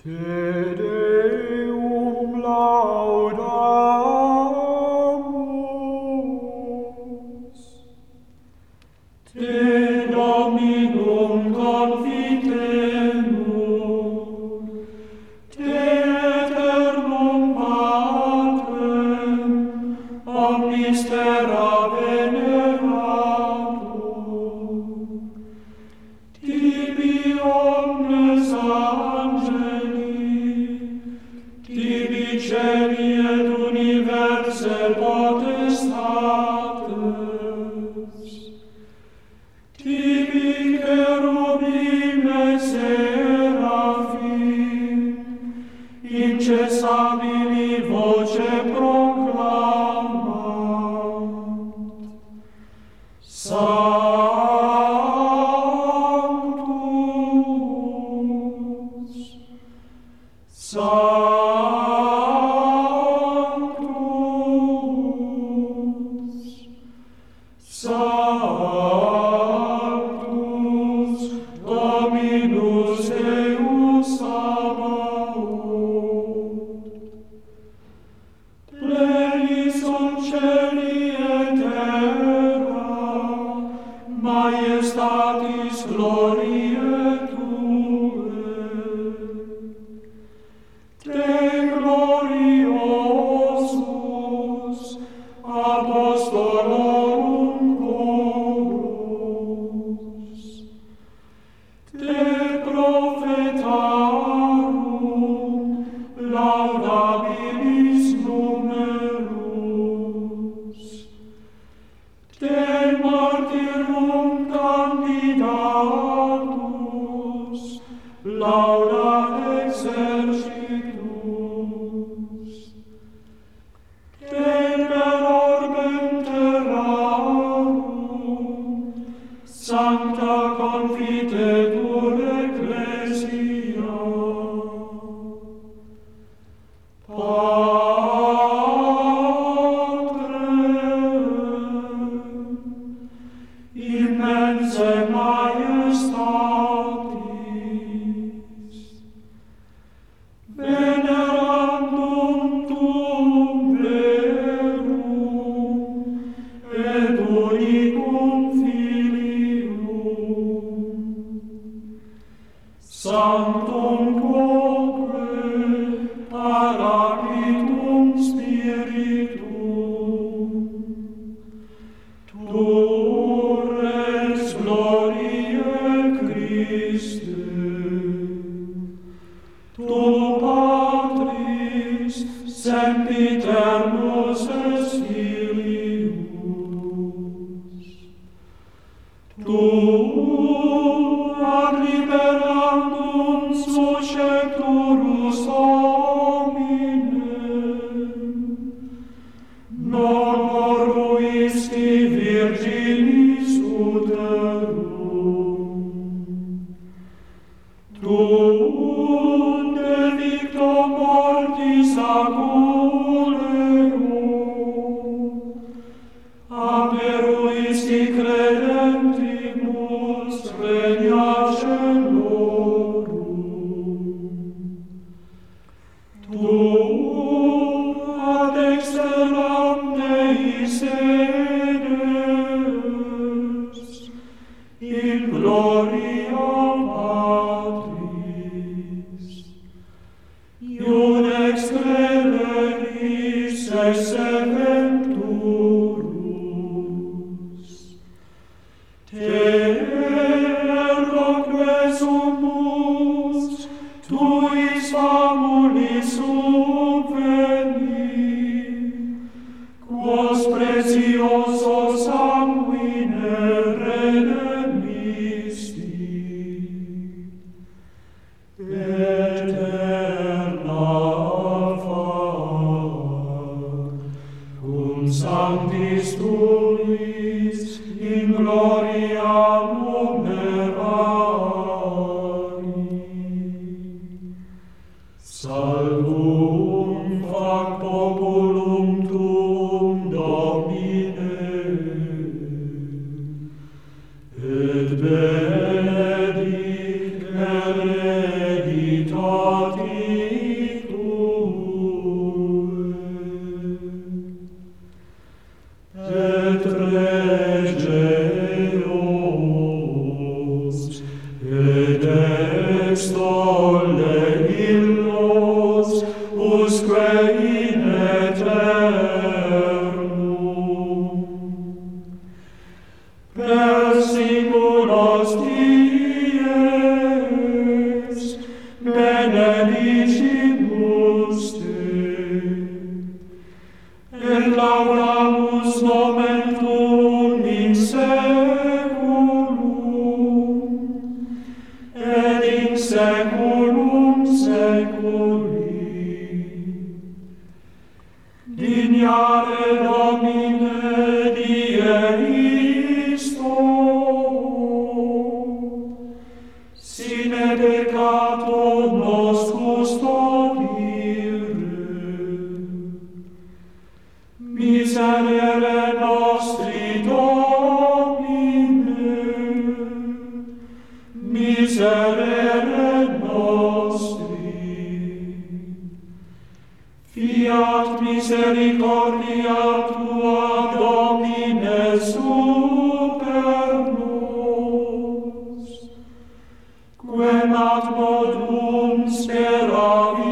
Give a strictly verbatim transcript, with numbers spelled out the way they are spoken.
Te Deum laudamus. Te Dominum confitemur. Te aeternum Patrem, omnis terra veneratur. Tibi omnes angeli, tibi celi et universe potestates, tibi cherubim et seraphim, incessabili voce proclamant. Sanctus, Sanctus, Sanctus, Dominus Deus Sabaoth. Plenis sunt celi et terra, majestatis gloriae Tue. Te gloriosus apostolorum chorus, te prophetarum laudabilis numerus, te martyrum candidatus lauda exercitus, te per orbem terrarum sancta confitetur ecclesia. Patrem, immense majestatis, venerandum tuum verum et unicum Filium, sanctum quoque Paraclitum Spiritum, tu res gloriae Christe, tu Patris sempiternos es Filius, tu ad liberandum suscepturus hominem, non moruisti virginis uterum. Tu de victo mortis aculeo, aperuisti credentibus regna celorum. Tu ad exteram Dei sedes, in gloria Patris, iudex celeris esse venturus, te ergoque sumus, tuis famulis subveni, quos precioso sanguine redemisti. Eterna fac, cum sanctis tuis in gloria numerari. Salvum fac populum tuum, Domine, et benedic hereditatis tolle illos, usque in aeternum. Per singulos dies, benedicimus te, et laudamus nomen tuum in seculum, et in seculum seculi. Dignare Domine die isto, sine peccatum nos custodire. Miserere nostri Domine, miserere nostri. Fiat misericordia tua, Domine, super nos, quem ad modum speravi